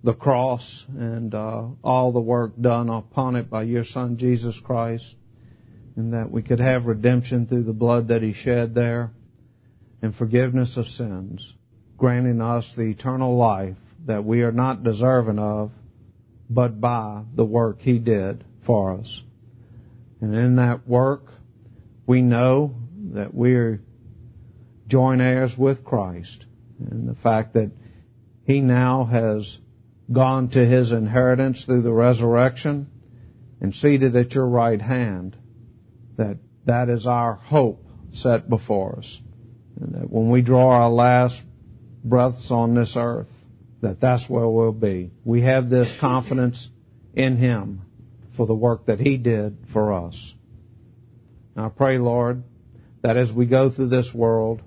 the cross and all the work done upon it by your Son, Jesus Christ, and that we could have redemption through the blood that He shed there and forgiveness of sins, granting us the eternal life that we are not deserving of, but by the work He did for us. And in that work, we know that we're joint heirs with Christ. And the fact that He now has gone to His inheritance through the resurrection and seated at your right hand, that is our hope set before us. And that when we draw our last breaths on this earth, that's where we'll be. We have this confidence in Him for the work that He did for us. And I pray, Lord, that as we go through this world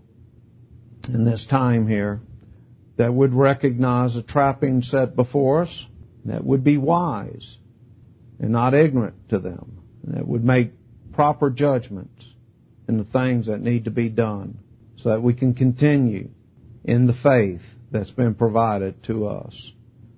in this time here, that would recognize the trappings set before us, that would be wise and not ignorant to them, and that would make proper judgments in the things that need to be done so that we can continue in the faith that's been provided to us.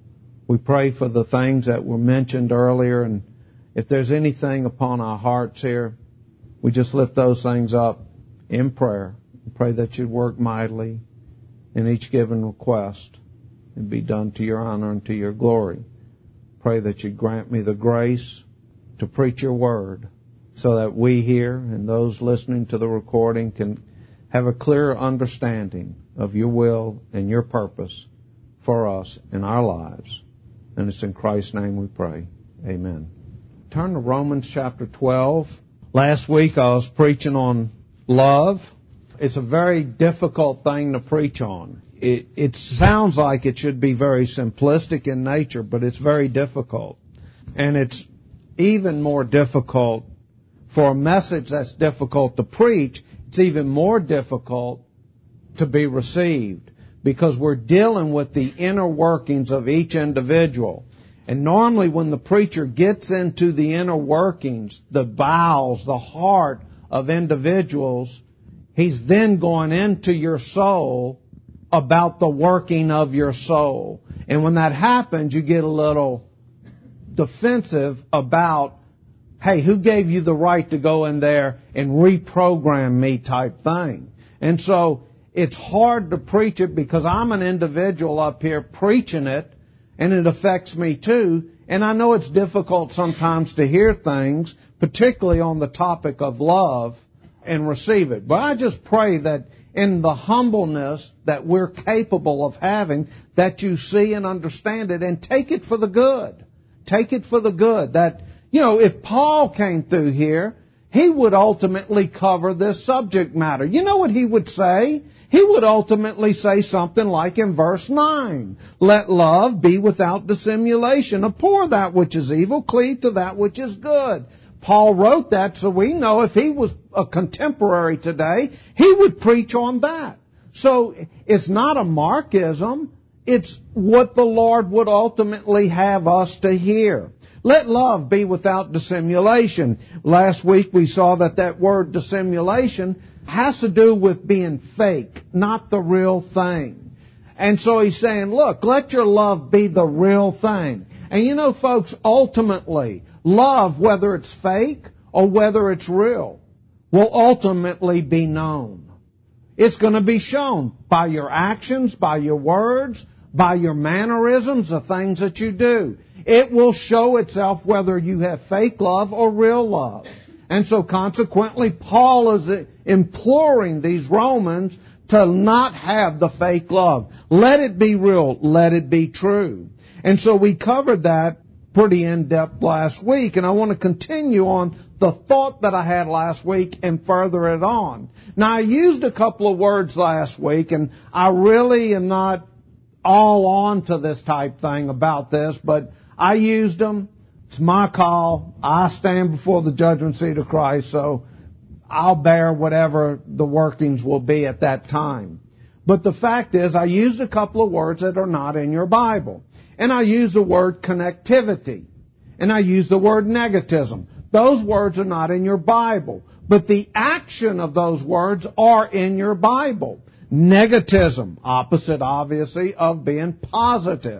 We pray for the things that were mentioned earlier, and if there's anything upon our hearts here, we just lift those things up in prayer and pray that you'd work mightily in each given request and be done to your honor and to your glory. Pray that you grant me the grace to preach your word so that we here and those listening to the recording can have a clear understanding of your will and your purpose for us in our lives. And it's in Christ's name we pray. Amen. Turn to Romans chapter 12. Last week I was preaching on love. It's a very difficult thing to preach on. It sounds like it should be very simplistic in nature, but it's very difficult. And it's even more difficult for a message that's difficult to preach. It's even more difficult to be received because we're dealing with the inner workings of each individual. And normally when the preacher gets into the inner workings, the bowels, the heart of individuals, he's then going into your soul about the working of your soul. And when that happens, you get a little defensive about, hey, who gave you the right to go in there and reprogram me type thing? And so it's hard to preach it because I'm an individual up here preaching it, and it affects me too. And I know it's difficult sometimes to hear things, particularly on the topic of love, and receive it. But I just pray that in the humbleness that we're capable of having, that you see and understand it and take it for the good. Take it for the good. That, if Paul came through here, he would ultimately cover this subject matter. You know what he would say? He would ultimately say something like in verse 9, let love be without dissimulation. Abhor that which is evil, cleave to that which is good. Paul wrote that, so we know if he was a contemporary today, he would preach on that. So it's not a Markism. It's what the Lord would ultimately have us to hear. Let love be without dissimulation. Last week we saw that word dissimulation has to do with being fake, not the real thing. And so he's saying, look, let your love be the real thing. And folks, ultimately, love, whether it's fake or whether it's real, will ultimately be known. It's going to be shown by your actions, by your words, by your mannerisms, the things that you do. It will show itself whether you have fake love or real love. And so consequently, Paul is imploring these Romans to not have the fake love. Let it be real. Let it be true. And so we covered that pretty in-depth last week, and I want to continue on the thought that I had last week and further it on. Now, I used a couple of words last week, and I really am not all on to this type thing about this, but I used them. It's my call. I stand before the judgment seat of Christ, so I'll bear whatever the workings will be at that time. But the fact is, I used a couple of words that are not in your Bible. And I used the word connectivity. And I used the word negativism. Those words are not in your Bible. But the action of those words are in your Bible. Negativism, opposite, obviously, of being positive.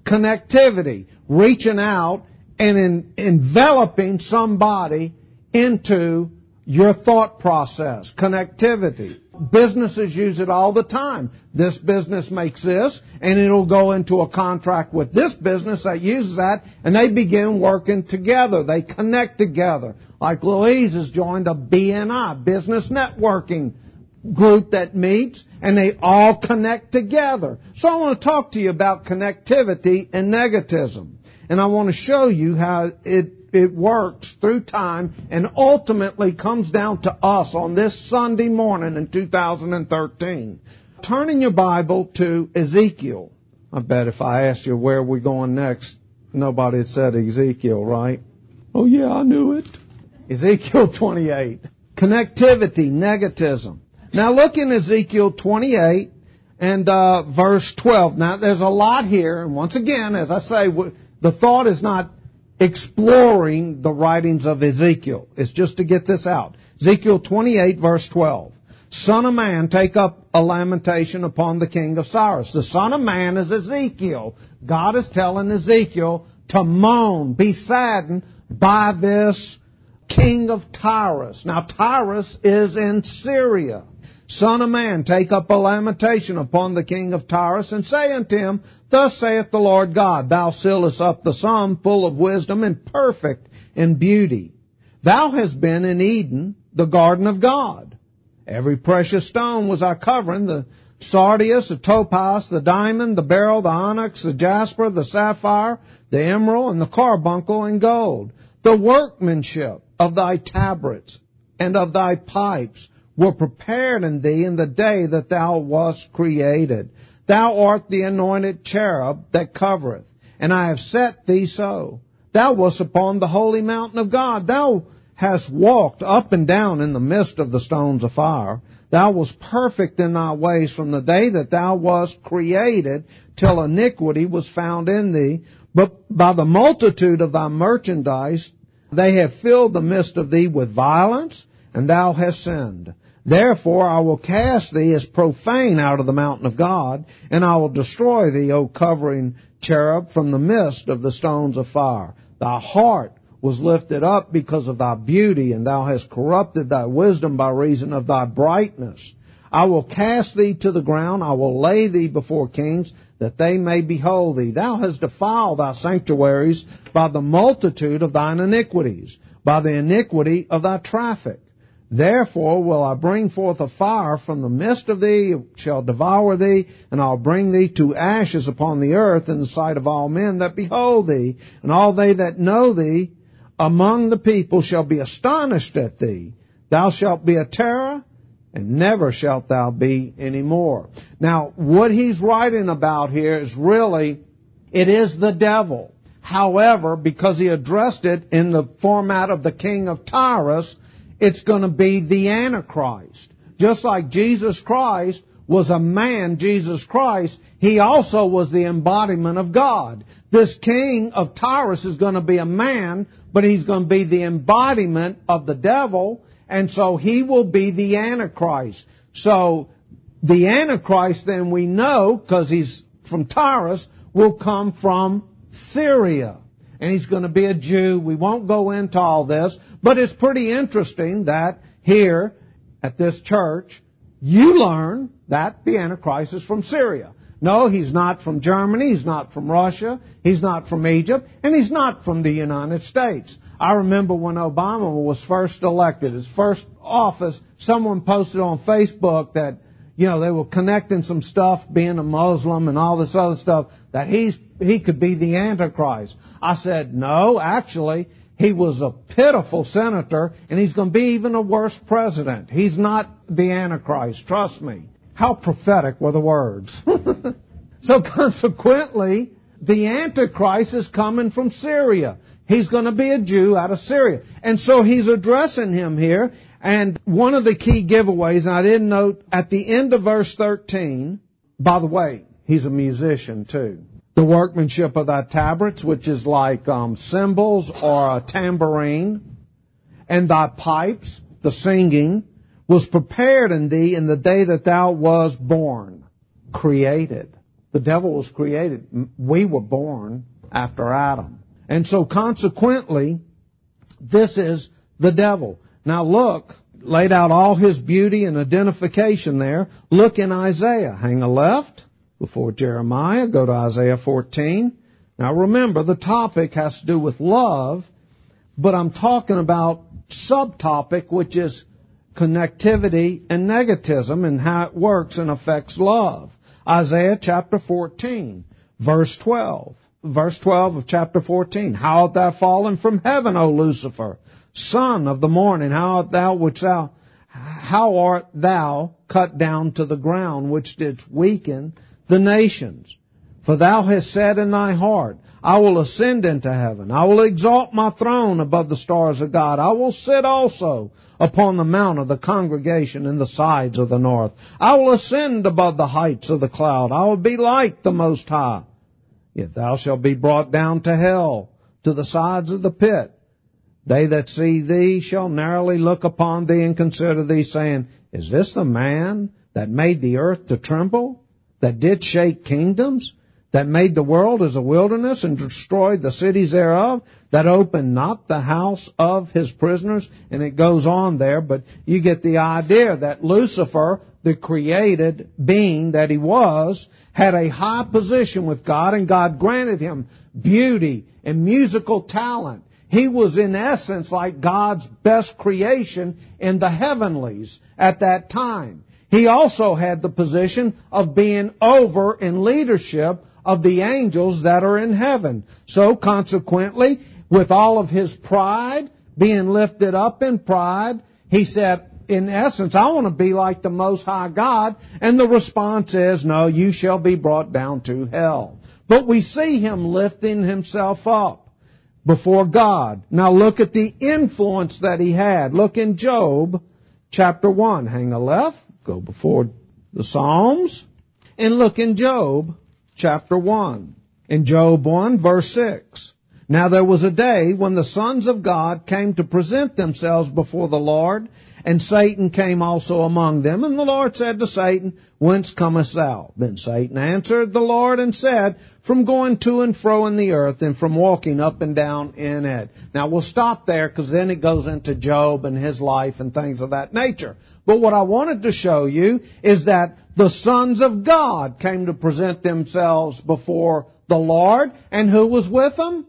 Connectivity, reaching out and enveloping somebody into your thought process. Connectivity. Businesses use it all the time. This business makes this, and it'll go into a contract with this business that uses that, and they begin working together. They connect together. Like Louise has joined a BNI, Business Networking group that meets, and they all connect together. So I want to talk to you about connectivity and negativism. And I want to show you how it works through time and ultimately comes down to us on this Sunday morning in 2013. Turn in your Bible to Ezekiel. I bet if I asked you where we're going next, nobody had said Ezekiel, right? Oh yeah, I knew it. Ezekiel 28. Connectivity, negativism. Now look in Ezekiel 28 and verse 12. Now there's a lot here, and once again, as I say, the thought is not exploring the writings of Ezekiel. It's just to get this out. Ezekiel 28, verse 12. Son of man, take up a lamentation upon the king of Cyrus. The son of man is Ezekiel. God is telling Ezekiel to moan, be saddened by this king of Tyrus. Now, Tyrus is in Syria. Son of man, take up a lamentation upon the king of Tyrus, and say unto him, Thus saith the Lord God, Thou sealest up the sum, full of wisdom and perfect in beauty. Thou hast been in Eden, the garden of God. Every precious stone was thy covering, the sardius, the topaz, the diamond, the beryl, the onyx, the jasper, the sapphire, the emerald, and the carbuncle, and gold. The workmanship of thy tabrets and of thy pipes were prepared in thee in the day that thou wast created. Thou art the anointed cherub that covereth, and I have set thee so. Thou wast upon the holy mountain of God. Thou hast walked up and down in the midst of the stones of fire. Thou wast perfect in thy ways from the day that thou wast created till iniquity was found in thee. But by the multitude of thy merchandise they have filled the midst of thee with violence, and thou hast sinned. Therefore I will cast thee as profane out of the mountain of God, and I will destroy thee, O covering cherub, from the midst of the stones of fire. Thy heart was lifted up because of thy beauty, and thou hast corrupted thy wisdom by reason of thy brightness. I will cast thee to the ground, I will lay thee before kings, that they may behold thee. Thou hast defiled thy sanctuaries by the multitude of thine iniquities, by the iniquity of thy traffic. Therefore will I bring forth a fire from the midst of thee, it shall devour thee, and I'll bring thee to ashes upon the earth in the sight of all men that behold thee, and all they that know thee among the people shall be astonished at thee. Thou shalt be a terror, and never shalt thou be any more. Now, what he's writing about here is really, it is the devil. However, because he addressed it in the format of the king of Tyrus, it's going to be the Antichrist. Just like Jesus Christ was a man, Jesus Christ, he also was the embodiment of God. This king of Tyrus is going to be a man, but he's going to be the embodiment of the devil, and so he will be the Antichrist. So the Antichrist, then we know, because he's from Tyrus, will come from Syria. And he's going to be a Jew. We won't go into all this, but it's pretty interesting that here at this church, you learn that the Antichrist is from Syria. No, he's not from Germany, he's not from Russia, he's not from Egypt, and he's not from the United States. I remember when Obama was first elected, his first office, someone posted on Facebook that, you know, they were connecting some stuff, being a Muslim and all this other stuff, that he could be the Antichrist. I said, no, actually, he was a pitiful senator, and he's going to be even a worse president. He's not the Antichrist, trust me. How prophetic were the words. So consequently, the Antichrist is coming from Syria. He's going to be a Jew out of Syria. And so he's addressing him here. And one of the key giveaways, and I didn't note, at the end of verse 13, by the way, he's a musician too. The workmanship of thy tabrets, which is like cymbals or a tambourine, and thy pipes, the singing, was prepared in thee in the day that thou was born, created. The devil was created. We were born after Adam. And so consequently, this is the devil. Now look, laid out all his beauty and identification there. Look in Isaiah. Hang a left before Jeremiah. Go to Isaiah 14. Now remember, the topic has to do with love, but I'm talking about subtopic, which is connectivity and negativism and how it works and affects love. Isaiah chapter 14, verse 12. Verse 12 of chapter 14. How art thou fallen from heaven, O Lucifer, son of the morning? How art thou cut down to the ground, which didst weaken the nations? For thou hast said in thy heart, I will ascend into heaven. I will exalt my throne above the stars of God. I will sit also upon the mount of the congregation in the sides of the north. I will ascend above the heights of the cloud. I will be like the Most High. Yet thou shalt be brought down to hell, to the sides of the pit. They that see thee shall narrowly look upon thee and consider thee, saying, Is this the man that made the earth to tremble, that did shake kingdoms, that made the world as a wilderness and destroyed the cities thereof, that opened not the house of his prisoners? And it goes on there, but you get the idea that Lucifer, the created being that he was, had a high position with God, and God granted him beauty and musical talent. He was in essence like God's best creation in the heavenlies at that time. He also had the position of being over in leadership of the angels that are in heaven. So consequently, with all of his pride, being lifted up in pride, he said, in essence, I want to be like the Most High God. And the response is, no, you shall be brought down to hell. But we see him lifting himself up before God. Now look at the influence that he had. Look in Job chapter 1. Hang a left, go before the Psalms, and look in Job chapter 1. In Job 1, verse 6. Now there was a day when the sons of God came to present themselves before the Lord, and Satan came also among them. And the Lord said to Satan, Whence comest thou? Then Satan answered the Lord and said, From going to and fro in the earth, and from walking up and down in it. Now we'll stop there, because then it goes into Job and his life and things of that nature. But what I wanted to show you is that the sons of God came to present themselves before the Lord. And who was with them?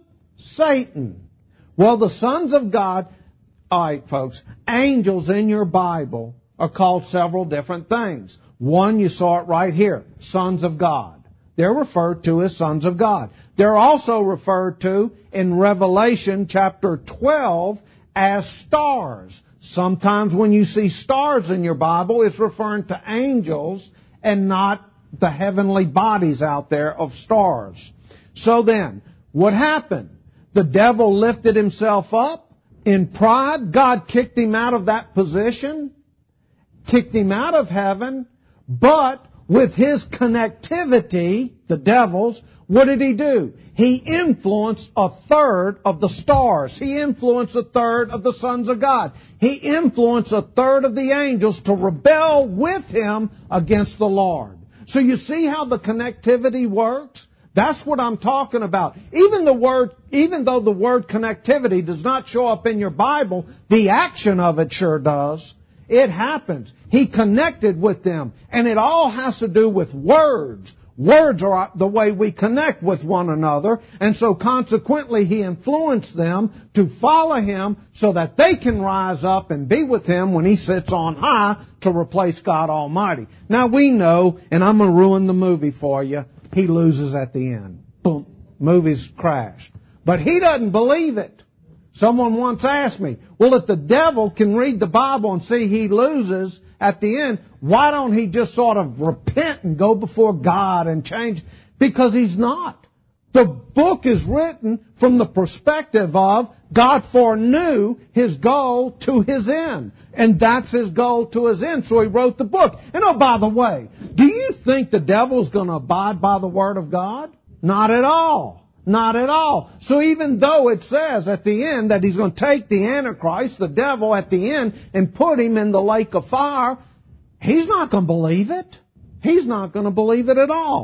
Satan. Well, the sons of God, all right, folks, angels in your Bible are called several different things. One, you saw it right here, sons of God. They're referred to as sons of God. They're also referred to in Revelation chapter 12 as stars. Sometimes when you see stars in your Bible, it's referring to angels and not the heavenly bodies out there of stars. So then, what happened? The devil lifted himself up in pride. God kicked him out of that position, kicked him out of heaven, but with his connectivity, the devil's, what did he do? He influenced a third of the stars. He influenced a third of the sons of God. He influenced a third of the angels to rebel with him against the Lord. So you see how the connectivity works? That's what I'm talking about. Even though the word connectivity does not show up in your Bible, the action of it sure does. It happens. He connected with them. And it all has to do with words. Words are the way we connect with one another. And so consequently, he influenced them to follow him so that they can rise up and be with him when he sits on high to replace God Almighty. Now we know, and I'm going to ruin the movie for you, he loses at the end. Boom. Movie's crashed. But he doesn't believe it. Someone once asked me, well, if the devil can read the Bible and see he loses at the end, why don't he just sort of repent and go before God and change? Because he's not. The book is written from the perspective of God foreknew his goal to his end. And that's his goal to his end. So he wrote the book. And oh, by the way, do you think the devil's going to abide by the Word of God? Not at all. Not at all. So even though it says at the end that he's going to take the Antichrist, the devil, at the end and put him in the lake of fire, he's not going to believe it. He's not going to believe it at all.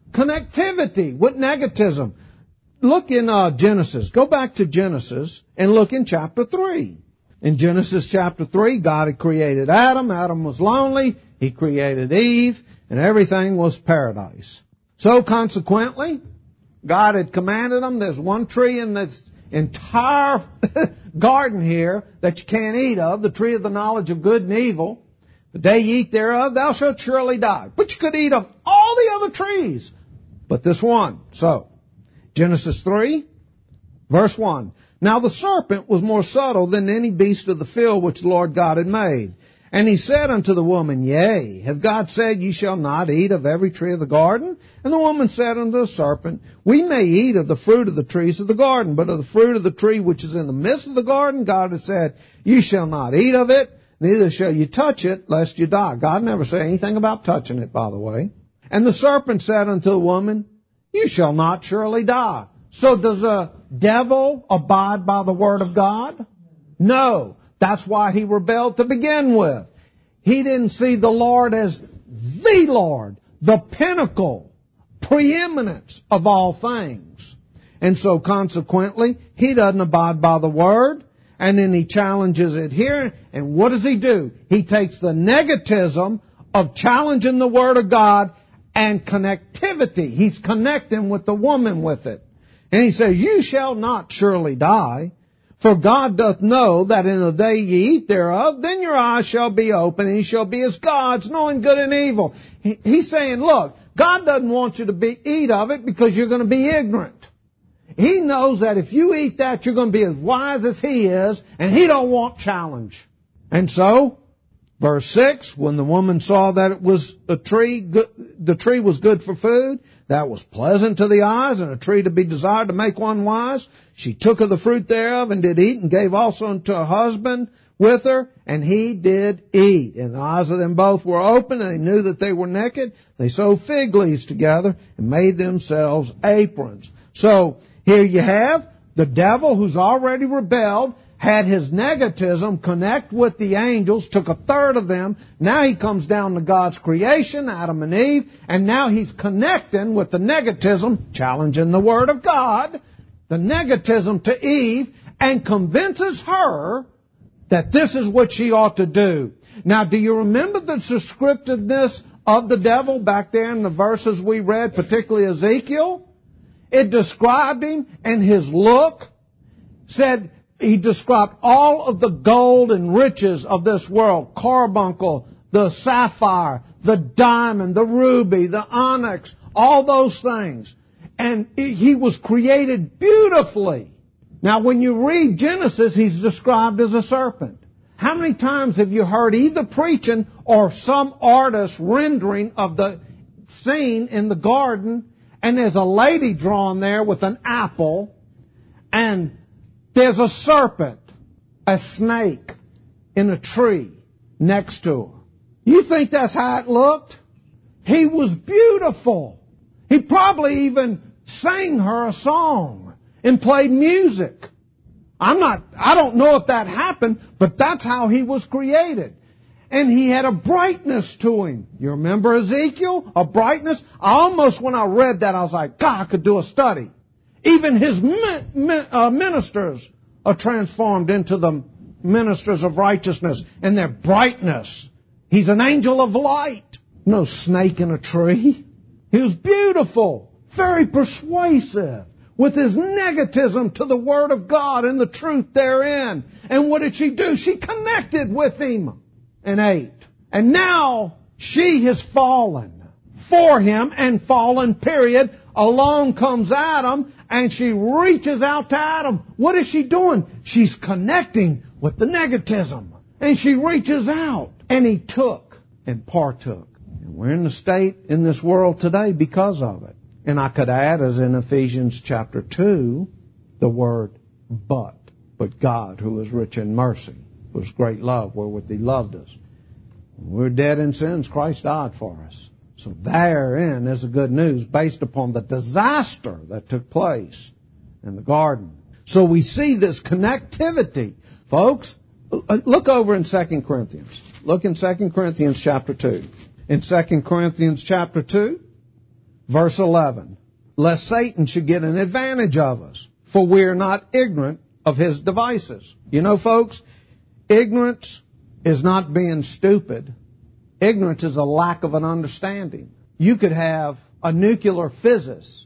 connectivity with negativism. Look in Genesis. Go back to Genesis and look in chapter 3. In Genesis chapter 3, God had created Adam. Adam was lonely. He created Eve, and everything was paradise. So consequently, God had commanded them, there's one tree in this entire garden here that you can't eat of, the tree of the knowledge of good and evil. The day you eat thereof, thou shalt surely die. But you could eat of all the other trees, but this one. So, Genesis 3, verse 1. Now the serpent was more subtle than any beast of the field which the Lord God had made. And he said unto the woman, Yea, hath God said, Ye shall not eat of every tree of the garden? And the woman said unto the serpent, We may eat of the fruit of the trees of the garden, but of the fruit of the tree which is in the midst of the garden, God hath said, You shall not eat of it, neither shall you touch it, lest you die. God never said anything about touching it, by the way. And the serpent said unto the woman, You shall not surely die. So does a devil abide by the word of God? No. That's why he rebelled to begin with. He didn't see the Lord as the Lord, the pinnacle, preeminence of all things. And so consequently, he doesn't abide by the word, and then he challenges it here. And what does he do? He takes the negativism of challenging the word of God and connectivity. He's connecting with the woman with it. And he says, You shall not surely die. For God doth know that in the day ye eat thereof, then your eyes shall be open, and ye shall be as gods, knowing good and evil. He's saying, look, God doesn't want you to eat of it because you're going to be ignorant. He knows that if you eat that, you're going to be as wise as He is, and He don't want challenge. And so, verse 6, when the woman saw that it was a tree, the tree was good for food, that was pleasant to the eyes, and a tree to be desired to make one wise, she took of the fruit thereof, and did eat, and gave also unto her husband with her, and he did eat. And the eyes of them both were open, and they knew that they were naked. They sewed fig leaves together, and made themselves aprons. So, here you have the devil who's already rebelled, had his negativism connect with the angels, took a third of them. Now he comes down to God's creation, Adam and Eve, and now he's connecting with the negativism, challenging the Word of God, the negativism to Eve, and convinces her that this is what she ought to do. Now, do you remember the descriptiveness of the devil back there in the verses we read, particularly Ezekiel? It described him and his look, said he described all of the gold and riches of this world, carbuncle, the sapphire, the diamond, the ruby, the onyx, all those things. And he was created beautifully. Now, when you read Genesis, he's described as a serpent. How many times have you heard either preaching or some artist rendering of the scene in the garden, and there's a lady drawn there with an apple, and there's a serpent, a snake, in a tree next to her. You think that's how it looked? He was beautiful. He probably even sang her a song and played music. I don't know if that happened, but that's how he was created. And he had a brightness to him. You remember Ezekiel? A brightness? When I read that, I was like, God, I could do a study. Even his ministers are transformed into the ministers of righteousness and their brightness. He's an angel of light. No snake in a tree. He was beautiful, very persuasive, with his negativism to the Word of God and the truth therein. And what did she do? She connected with him and ate. And now she has fallen for him and fallen, period. Along comes Adam, and she reaches out to Adam. What is she doing? She's connecting with the negativism. And she reaches out, and he took and partook. And we're in the state in this world today because of it. And I could add, as in Ephesians chapter 2, the word but. But God, who is rich in mercy, was great love wherewith He loved us. When we're dead in sins, Christ died for us. So therein is the good news based upon the disaster that took place in the garden. So we see this connectivity. Folks, look over in 2 Corinthians. Look in 2 Corinthians chapter 2. In 2 Corinthians chapter 2, Verse 11. Lest Satan should get an advantage of us, for we are not ignorant of his devices. You know, folks, ignorance is not being stupid. Ignorance is a lack of an understanding. You could have a nuclear physicist,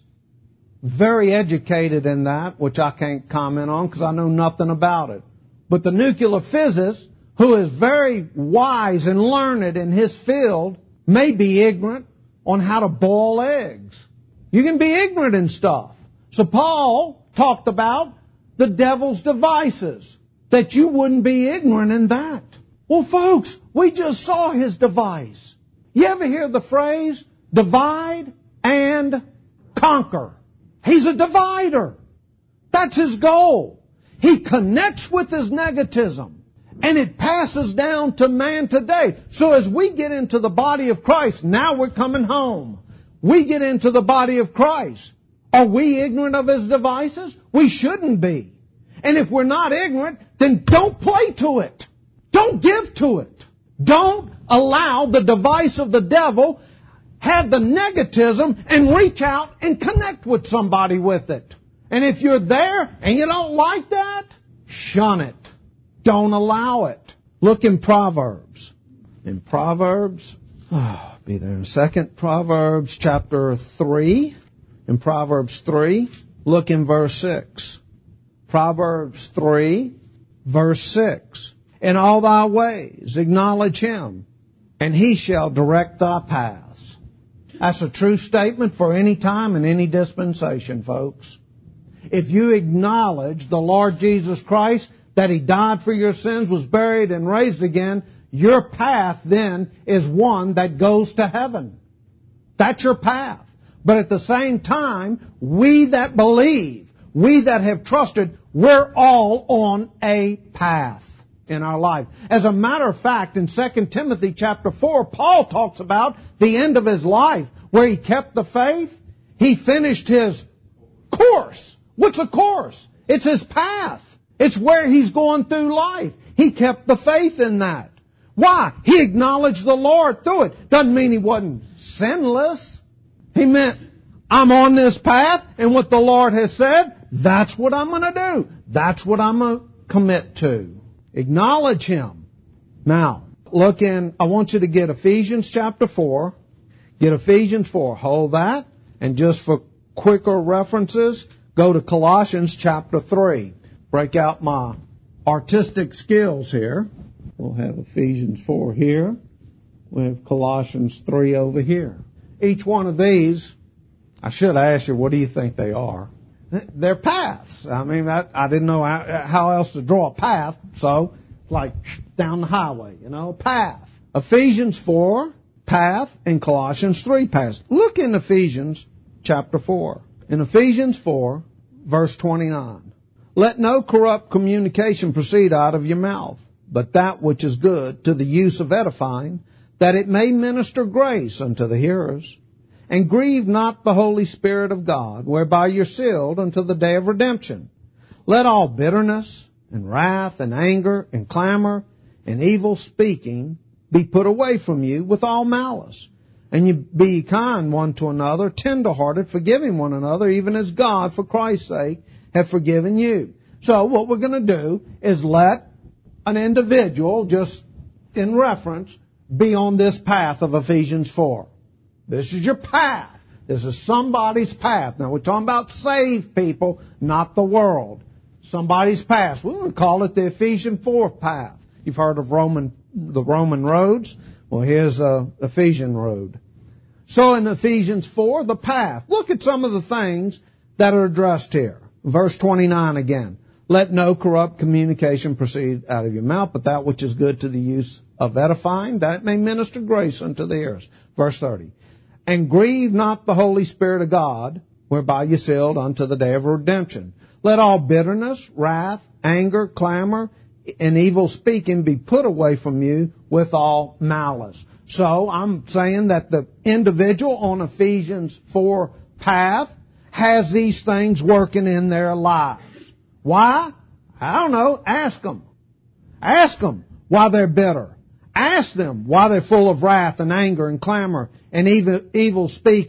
very educated in that, which I can't comment on because I know nothing about it. But the nuclear physicist, who is very wise and learned in his field, may be ignorant on how to boil eggs. You can be ignorant in stuff. So Paul talked about the devil's devices, that you wouldn't be ignorant in that. Well, folks, we just saw his device. You ever hear the phrase, divide and conquer? He's a divider. That's his goal. He connects with his negativism, and it passes down to man today. So as we get into the body of Christ, now we're coming home. We get into the body of Christ. Are we ignorant of his devices? We shouldn't be. And if we're not ignorant, then don't play to it. Don't give to it. Don't allow the device of the devil have the negativism and reach out and connect with somebody with it. And if you're there and you don't like that, shun it. Don't allow it. Look in Proverbs. In Proverbs, be there in a second. Proverbs chapter 3. In Proverbs 3, look in verse 6. Proverbs 3, verse 6. In all thy ways acknowledge him, and he shall direct thy paths. That's a true statement for any time and any dispensation, folks. If you acknowledge the Lord Jesus Christ, that he died for your sins, was buried, and raised again, your path then is one that goes to heaven. That's your path. But at the same time, we that believe, we that have trusted, we're all on a path in our life. As a matter of fact, in 2 Timothy chapter 4, Paul talks about the end of his life, where he kept the faith. He finished his course. What's a course? It's his path. It's where he's going through life. He kept the faith in that. Why? He acknowledged the Lord through it. Doesn't mean he wasn't sinless. He meant, I'm on this path, and what the Lord has said, that's what I'm going to do. That's what I'm going to commit to. Acknowledge him. Now, look in, I want you to get Ephesians chapter 4. Get Ephesians 4. Hold that. And just for quicker references, go to Colossians chapter 3. Break out my artistic skills here. We'll have Ephesians 4 here. We have Colossians 3 over here. Each one of these, I should ask you, what do you think they are? They're paths. I mean, I didn't know how else to draw a path, so it's like down the highway, path. Ephesians 4, path, and Colossians 3, path. Look in Ephesians chapter 4. In Ephesians 4, verse 29. Let no corrupt communication proceed out of your mouth, but that which is good to the use of edifying, that it may minister grace unto the hearers. And grieve not the Holy Spirit of God, whereby you're sealed unto the day of redemption. Let all bitterness and wrath and anger and clamor and evil speaking be put away from you with all malice. And you be kind one to another, tenderhearted, forgiving one another, even as God, for Christ's sake, have forgiven you. So what we're going to do is let an individual, just in reference, be on this path of Ephesians 4. This is your path. This is somebody's path. Now, we're talking about saved people, not the world. Somebody's path. We're going to call it the Ephesian 4 path. You've heard of the Roman roads? Well, here's a Ephesian road. So in Ephesians 4, the path. Look at some of the things that are addressed here. Verse 29 again. Let no corrupt communication proceed out of your mouth, but that which is good to the use of edifying, that it may minister grace unto the hearers. Verse 30. And grieve not the Holy Spirit of God, whereby you sealed unto the day of redemption. Let all bitterness, wrath, anger, clamor, and evil speaking be put away from you with all malice. So I'm saying that the individual on Ephesians 4 path has these things working in their lives. Why? I don't know. Ask them. Ask them why they're bitter. Ask them why they're full of wrath and anger and clamor and evil speaking.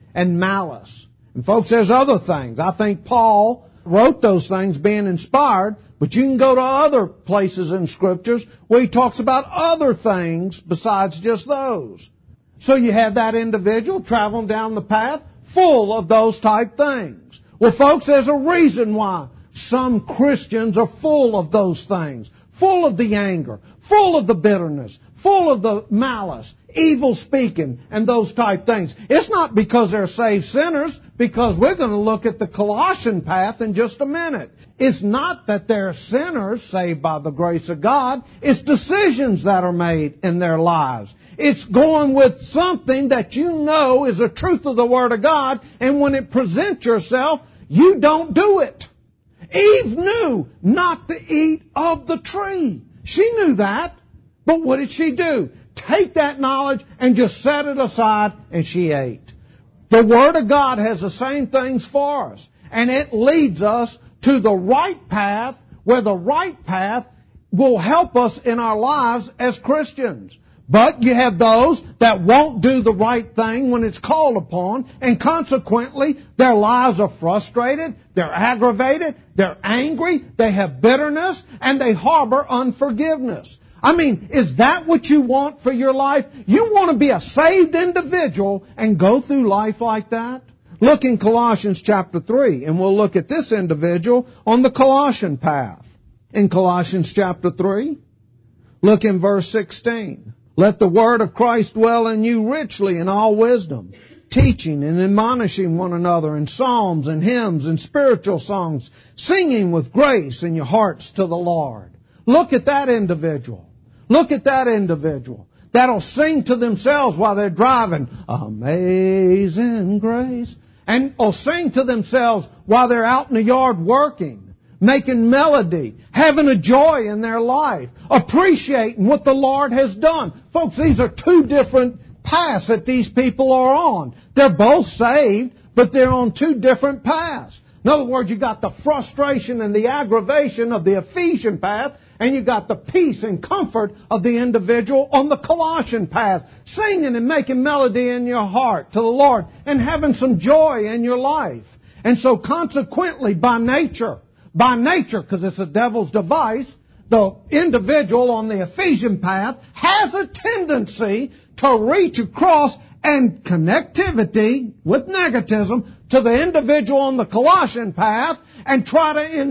and malice. And folks, there's other things. I think Paul wrote those things being inspired, but you can go to other places in Scriptures where he talks about other things besides just those. So you have that individual traveling down the path full of those type things. Well, folks, there's a reason why some Christians are full of those things. Full of the anger, full of the bitterness, full of the malice, evil speaking, and those type things. It's not because they're saved sinners, because we're going to look at the Colossian path in just a minute. It's not that they're sinners saved by the grace of God. It's decisions that are made in their lives. It's going with something that you know is the truth of the Word of God, and when it presents yourself, you don't do it. Eve knew not to eat of the tree. She knew that. But what did she do? Take that knowledge and just set it aside, and she ate. The Word of God has the same things for us. And it leads us to the right path, where the right path will help us in our lives as Christians. But you have those that won't do the right thing when it's called upon, and consequently, their lives are frustrated, they're aggravated, they're angry, they have bitterness, and they harbor unforgiveness. I mean, is that what you want for your life? You want to be a saved individual and go through life like that? Look in Colossians chapter 3, and we'll look at this individual on the Colossian path. In Colossians chapter 3, look in verse 16. Let the word of Christ dwell in you richly in all wisdom, teaching and admonishing one another in psalms and hymns and spiritual songs, singing with grace in your hearts to the Lord. Look at that individual. Look at that individual. That'll sing to themselves while they're driving, Amazing Grace. And will sing to themselves while they're out in the yard working, making melody, having a joy in their life, appreciating what the Lord has done. Folks, these are two different paths that these people are on. They're both saved, but they're on two different paths. In other words, you got the frustration and the aggravation of the Ephesian path, and you got the peace and comfort of the individual on the Colossian path, singing and making melody in your heart to the Lord and having some joy in your life. And so consequently, by nature, because it's the devil's device, the individual on the Ephesian path has a tendency to reach across and connectivity with negativism to the individual on the Colossian path and try to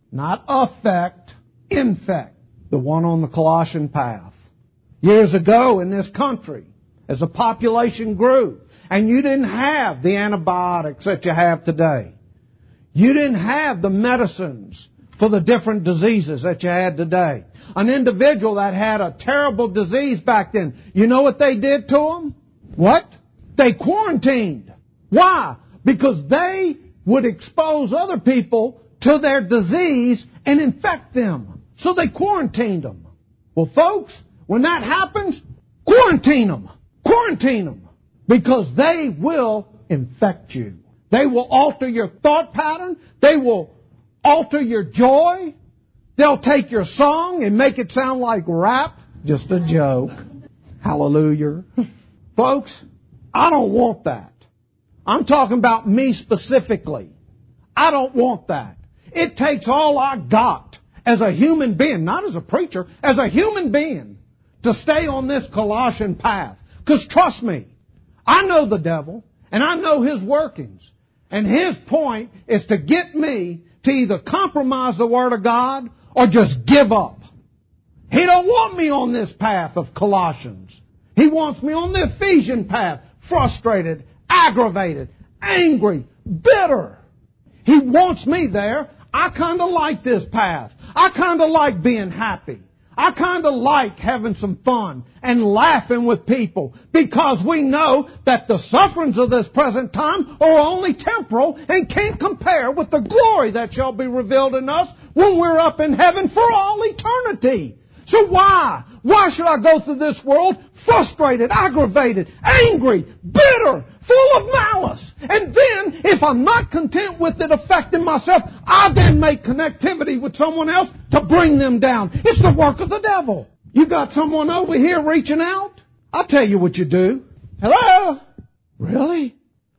infect the one on the Colossian path. Years ago in this country, as the population grew, and you didn't have the antibiotics that you have today, you didn't have the medicines for the different diseases that you had today. An individual that had a terrible disease back then, you know what they did to him? What? They quarantined. Why? Because they would expose other people to their disease and infect them. So they quarantined them. Well, folks, when that happens, quarantine them. Quarantine them. Because they will infect you. They will alter your thought pattern. They will alter your joy. They'll take your song and make it sound like rap. Just a joke. Hallelujah. Folks, I don't want that. I'm talking about me specifically. I don't want that. It takes all I got as a human being, not as a preacher, as a human being, to stay on this Colossian path. Because trust me, I know the devil, and I know his workings. And his point is to get me to either compromise the Word of God or just give up. He don't want me on this path of Colossians. He wants me on the Ephesian path, frustrated, aggravated, angry, bitter. He wants me there. I kind of like this path. I kind of like being happy. I kind of like having some fun and laughing with people because we know that the sufferings of this present time are only temporal and can't compare with the glory that shall be revealed in us when we're up in heaven for all eternity. So why? Why should I go through this world frustrated, aggravated, angry, bitter, full of malice? And then, if I'm not content with it affecting myself, I then make connectivity with someone else to bring them down. It's the work of the devil. You got someone over here reaching out? I'll tell you what you do. Hello? Really?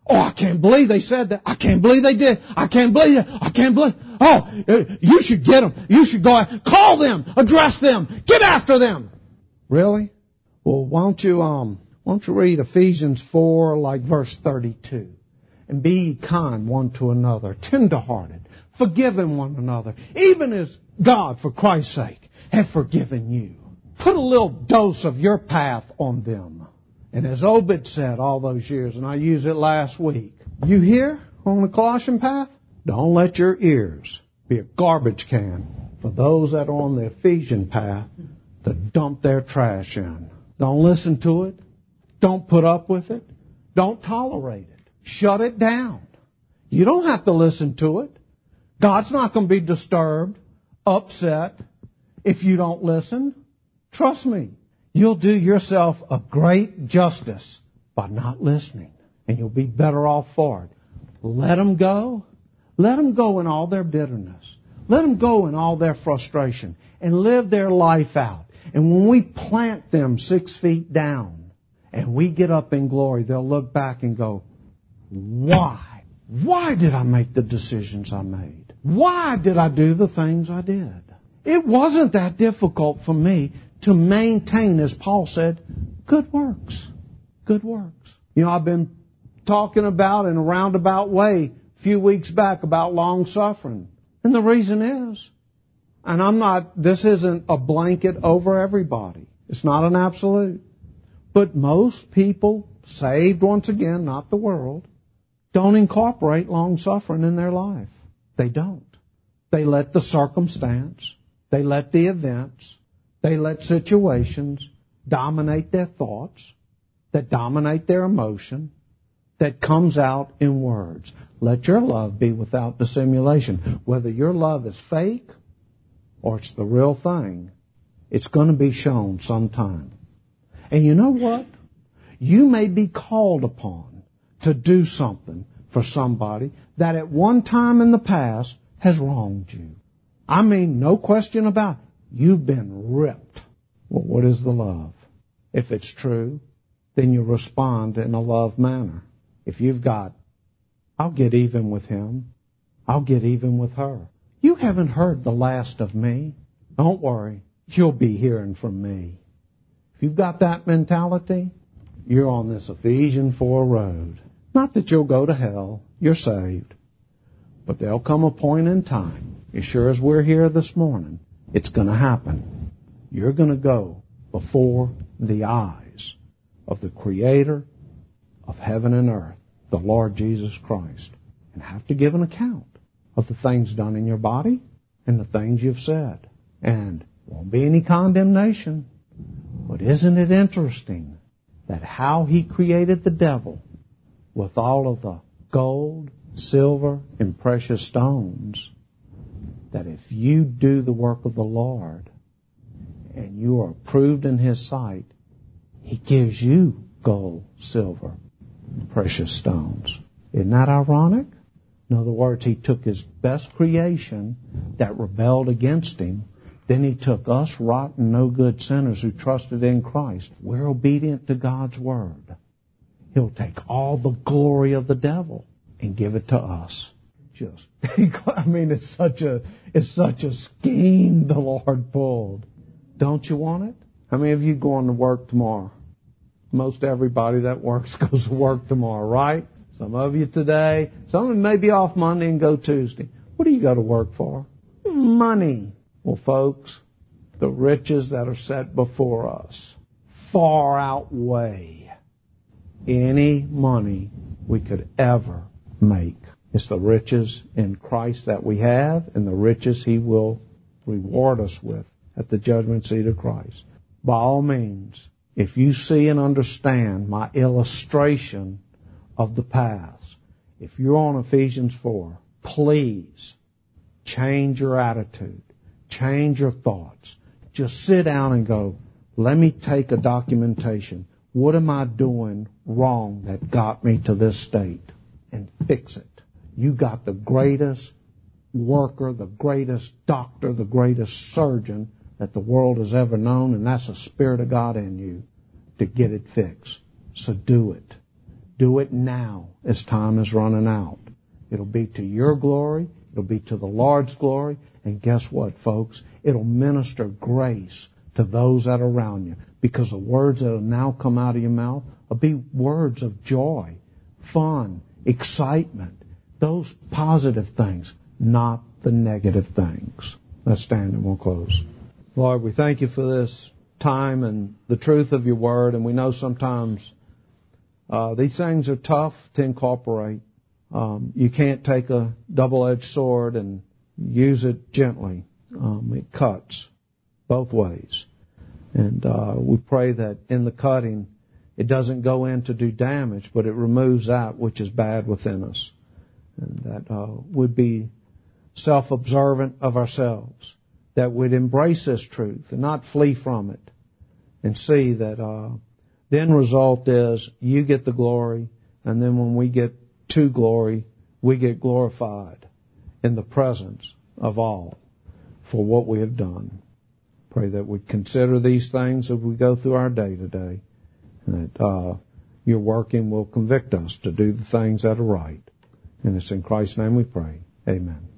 Oh, I can't believe they said that. I can't believe they did. I can't believe it. I can't believe. Oh, you should get them. You should go out. Call them. Address them. Get after them. Really? Well, why don't you read Ephesians 4, like verse 32. And be ye kind one to another, tenderhearted, forgiving one another, even as God, for Christ's sake, hath forgiven you. Put a little dose of your path on them. And as Obed said all those years, and I used it last week, you here on the Colossian path? Don't let your ears be a garbage can for those that are on the Ephesian path to dump their trash in. Don't listen to it. Don't put up with it. Don't tolerate it. Shut it down. You don't have to listen to it. God's not going to be disturbed, upset, if you don't listen. Trust me. You'll do yourself a great justice by not listening. And you'll be better off for it. Let them go. Let them go in all their bitterness. Let them go in all their frustration. And live their life out. And when we plant them 6 feet down, and we get up in glory, they'll look back and go, why? Why did I make the decisions I made? Why did I do the things I did? It wasn't that difficult for me to maintain, as Paul said, good works. Good works. You know, I've been talking about in a roundabout way a few weeks back about long suffering. And the reason is, and this isn't a blanket over everybody. It's not an absolute. But most people, saved once again, not the world, don't incorporate long suffering in their life. They don't. They let the circumstance, they let the events, they let situations dominate their thoughts, that dominate their emotion, that comes out in words. Let your love be without dissimulation. Whether your love is fake or it's the real thing, it's going to be shown sometime. And you know what? You may be called upon to do something for somebody that at one time in the past has wronged you. I mean, no question about it. You've been ripped. Well, what is the love? If it's true, then you respond in a love manner. If you've got, I'll get even with him, I'll get even with her. You haven't heard the last of me. Don't worry, you'll be hearing from me. If you've got that mentality, you're on this Ephesians 4 road. Not that you'll go to hell, you're saved. But there'll come a point in time, as sure as we're here this morning, it's going to happen. You're going to go before the eyes of the Creator of heaven and earth, the Lord Jesus Christ, and have to give an account of the things done in your body and the things you've said. And won't be any condemnation. But isn't it interesting that how he created the devil with all of the gold, silver, and precious stones, that if you do the work of the Lord and you are approved in his sight, he gives you gold, silver, and precious stones. Isn't that ironic? In other words, he took his best creation that rebelled against him. Then he took us rotten, no good sinners who trusted in Christ. We're obedient to God's word. He'll take all the glory of the devil and give it to us. It's such a scheme the Lord pulled. Don't you want it? How many of you going to work tomorrow? Most everybody that works goes to work tomorrow, right? Some of you today. Some of you may be off Monday and go Tuesday. What do you go to work for? Money. Well, folks, the riches that are set before us far outweigh any money we could ever make. It's the riches in Christ that we have and the riches he will reward us with at the judgment seat of Christ. By all means, if you see and understand my illustration of the paths, if you're on Ephesians 4, please change your attitude, change your thoughts. Just sit down and go, let me take a documentation. What am I doing wrong that got me to this state? And fix it. You got the greatest worker, the greatest doctor, the greatest surgeon that the world has ever known, and that's the Spirit of God in you to get it fixed. So do it. Do it now as time is running out. It'll be to your glory. It'll be to the Lord's glory. And guess what, folks? It'll minister grace to those that are around you. Because the words that will now come out of your mouth will be words of joy, fun, excitement. Those positive things, not the negative things. Let's stand and we'll close. Lord, we thank you for this time and the truth of your word. And we know sometimes these things are tough to incorporate. You can't take a double-edged sword and use it gently. It cuts both ways. And we pray that in the cutting, it doesn't go in to do damage, but it removes that which is bad within us. And that would be self-observant of ourselves, that we'd embrace this truth and not flee from it, and see that the end result is you get the glory, and then when we get to glory, we get glorified in the presence of all for what we have done. Pray that we consider these things as we go through our day today, and that your working will convict us to do the things that are right. And it's in Christ's name we pray. Amen.